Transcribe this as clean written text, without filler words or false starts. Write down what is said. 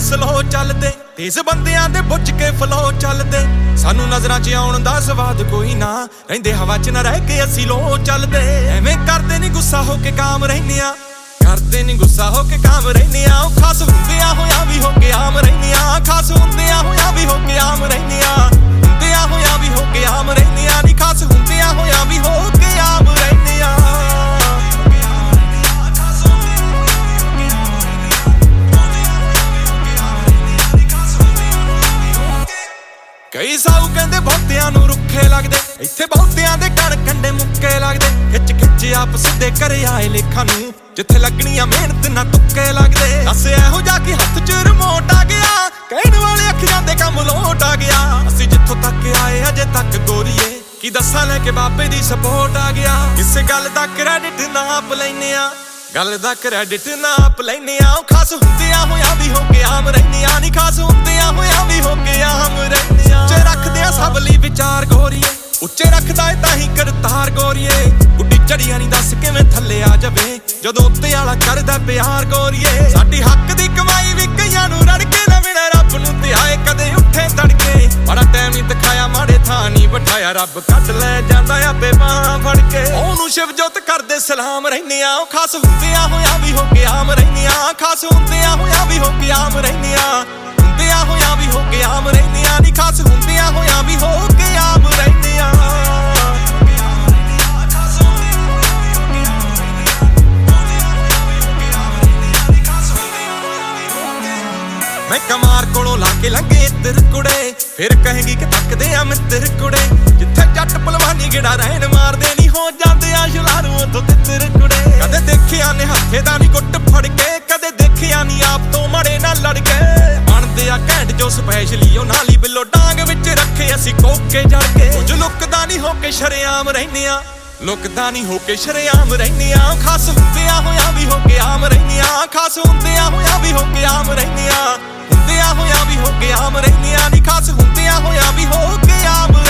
slow ਚੱਲਦੇ ਤੇਜ਼ ਬੰਦਿਆਂ ਦੇ ਬੁੱਝ ਕੇ ਫਲੋ ਚੱਲਦੇ ਸਾਨੂੰ ਨਜ਼ਰਾਂ 'ਚ ਆਉਣ ਦਾ ਸਵਾਦ ਕੋਈ ਨਾ ਰਹਿੰਦੇ ਹਵਾ 'ਚ ਨਾ ਰਹਿ ਕੇ ਅਸੀਂ ਲੋ ਚੱਲਦੇ ਐਵੇਂ ਕਰਦੇ ਨਹੀਂ ਗੁੱਸਾ ਹੋ ਕੇ ਕਾਮ ਰਹਿੰਦੇ ਆ ਕਰਦੇ ਨਹੀਂ ਗੁੱਸਾ ਹੋ ਕੇ ਕਾਮ ਰਹਿੰਦੇ ਆ ਖਾਸ ਹੁੰਦਿਆਂ ਹੋਇਆਂ ਵੀ ਹੋ ਕੇ ਆਮ ਰਹਿੰਦੇ ਆ ਖਾਸ ਹੁੰਦਿਆਂ ਹੋਇਆਂ ਵੀ ਹੋ ਕੇ ਆਮ ਰਹਿੰਦੇ ਆ ਹੁੰਦਿਆਂ ਹੋਇਆਂ ਵੀ ਹੋ ਕੇ ਆਮ ਰਹਿੰਦੇ ਆ ਨਹੀਂ ਖਾਸ ਹੁੰਦਿਆਂ ਹੋਇਆਂ ਵੀ ਹੋ ਕੇ ਆਮ ਰਹਿੰਦੇ ਆ ਕਈ ਸਾਊ ਕਹਿੰਦੇ ਬਹੁਤਿਆਂ ਨੂੰ ਰੁੱਖੇ ਲੱਗਦੇ ਇੱਥੇ ਬਹੁਤਿਆਂ ਦੇ ਕਣ ਕੰਡੇ ਮੁੱਕੇ ਲੱਗਦੇ ਖਿੱਚ ਖਿੱਚ ਆਪ ਸਿੱਧੇ ਘਰੇ ਆਏ ਲੇਖਾਂ ਨੂੰ ਜਿੱਥੇ ਲੱਗਣੀਆਂ ਮਿਹਨਤ ਨਾ ਤੁੱਕੇ ਲੱਗਦੇ ਦੱਸ ਇਹੋ ਜਾ ਕੇ ਹੱਥ 'ਚ ਰਿਮੋਟ ਆ ਗਿਆ ਕਹਿਣ ਵਾਲੇ ਅੱਖੀਆਂ ਦੇ ਕੰਮ ਲੋਟ ਆ ਗਿਆ ਅਸੀਂ ਜਿੱਥੋਂ ਤੱਕ ਆਏ ਅਜੇ ਤੱਕ ਗੋਰੀਏ ਕੀ ਦੱਸਾਂ ਲੈ ਕੇ ਬਾਬੇ ਦੀ ਸਪੋਰਟ ਆ ਗਿਆ ਕਿਸੇ ਗੱਲ ਦਾ ਕ੍ਰੈਡਿਟ ਨਾ ਆਪ ਲੈਨੇ ਆ ਗੱਲ ਦਾ ਕ੍ਰੈਡਿਟ ਨਾ ਆਪ ਲੈਨੇ ਆ ਖਾਸ ਹੁੰਦਿਆਂ ਹੋਇਆਂ ਵੀ ਹੋ ਕੇ ਆਮ ਰਹਿੰਦੇ ਆ ਨਹੀਂ ਖਾਸ ਹੁੰਦਿਆਂ ਹੋਇਆਂ ਵੀ ਹੋ ਕੇ ਆਮ ਰਹਿੰਦੇ ਆ ਉੱਚੇ ਰੱਖਦੇ ਆ ਸਭ ਲਈ ਵਿਚਾਰ ਗੋਰੀਏ ਉੱਚੇ ਰੱਖਦਾ ਏ ਤਾਂ ਹੀ ਕਰਤਾਰ ਗੋਰੀਏ ਗੁੱਡੀ ਚੜੀਆਂ ਨਹੀਂ ਦੱਸ ਕਿਵੇਂ ਥੱਲੇ ਆ ਜਾਵੇ ਜਦੋਂ ਉੱਤੇ ਵਾਲਾ ਕਰਦਾ ਪਿਆਰ ਗੋਰੀਏ ਸਾਡੀ ਹੱਕ ਦੀ ਕਮਾਈ ਵੀ ਕਈਆਂ ਨੂੰ ਰੜ ਕੇ ਨਾ ਮਿਲੇ ਰੱਬ ਨੂੰ ਤੇ ਆਏ ਕਦੇ ਉੱਠੇ ਤੜਕੇ ਬੜਾ ਟਾਈਮ ਨਹੀਂ ਦਿਖਾਇਆ ਮਾੜੇ ਥਾਂ ਨਹੀਂ ਬਿਠਾਇਆ ਰੱਬ ਕੱਢ ਲੈ ਜਾਂਦਾ ਆਪੇ ਬਾਹਾਂ ਫੜ ਕੇ ਉਹਨੂੰ ਸ਼ਿਵਜੋਤ ਕਰਦੇ ਸਲਾਮ ਰਹਿੰਦੇ ਆ ਖਾਸ ਹੁੰਦਿਆਂ ਹੋਇਆਂ ਵੀ ਹੋ ਕੇ ਆਮ ਰਹਿੰਦੇ ਆ ਖਾਸ ਹੁੰਦਿਆਂ ਹੋਇਆਂ ਵੀ ਹੋ ਕੇ ਆਮ ਰਹਿੰਦੇ ਆ ਹੁੰਦਿਆਂ ਹੋਇਆਂ ਵੀ ਹੋ ਕੇ ਆਮ ਰਹਿੰਦੇ ਆ ਨਹੀਂ ਖਾਸ ਹੁੰਦਿਆਂ ਹੋਇਆਂ ਵੀ ਹੋ ਕੇ ਆਮ ਰਹਿੰਦੇ ਆ ਮੈਂ ਕਮਾਰ ਕੋਲੋਂ ਲਾ ਕੇ ਲੰਘੇ ਤੇਰੇ ਕੁੜੇ ਫਿਰ ਕਹੇਗੀ ਕਿ ਤੱਕਦੇ ਆ ਮਿੱਤਰ ਕੁੜੇ ਜਿੱਥੇ ਜੱਟ ਭਲਵਾਨੀ ਗੇੜਾ ਰਹਿਣ ਮਾਰਦੇ ਨਹੀਂ ਹੋ ਜਾਂਦੇ ਆ ਸ਼ੁਲਾਰੂ ਉੱਥੋਂ ਤੇਰੇ ਕੁੜੇ ਕਦੇ ਦੇਖਿਆ ਨੇ ਹੱਥੇ ਦਾ ਨਹੀਂ ਗੁੱਟ ਫੜ ਕੇ ਕਦੇ ਦੇਖਿਆ ਨਹੀਂ ਆਪ ਤੋਂ ਮੜੇ ਨਾਲ ਲੜ ਕੇ ਬਣਦੇ ਆ ਘੈਂਟ ਜੋ ਸਪੈਸ਼ਲੀ ਉਹ ਨਾਲੀ ਬਿੱਲੋ ਡਾਂਗ ਵਿੱਚ ਰੱਖੇ ਅਸੀਂ ਕੋਕੇ ਜੜ ਕੇ ਕੁਝ ਲੁੱਕਦਾ ਨਹੀਂ ਹੋ ਕੇ ਸ਼ਰੇਆਮ ਰਹਿੰਦੇ ਆ ਲੁੱਕਦਾ ਨਹੀਂ ਹੋ ਕੇ ਸ਼ਰੇਆਮ ਰਹਿੰਦੇ ਆ ਖਾਸ ਹੁੰਦਿਆਂ ਹੋਇਆਂ ਵੀ ਹੋ ਕੇ ਆਮ ਰਹਿੰਦੇ ਆ ਖਾਸ ਹੁੰਦਿਆਂ ਹੋਇਆਂ ਵੀ ਹੋ ਕੇ ਆਮ ਰਹਿੰਦੇ ਆ ਹੁੰਦਿਆਂ ਹੋਇਆਂ ਵੀ ਹੋ ਕੇ ਆਮ ਰਹਿੰਦੇ ਆ ਨਹੀਂ ਖਾਸ ਹੁੰਦਿਆਂ ਹੋਇਆਂ ਵੀ ਹੋ ਕੇ ਆਮ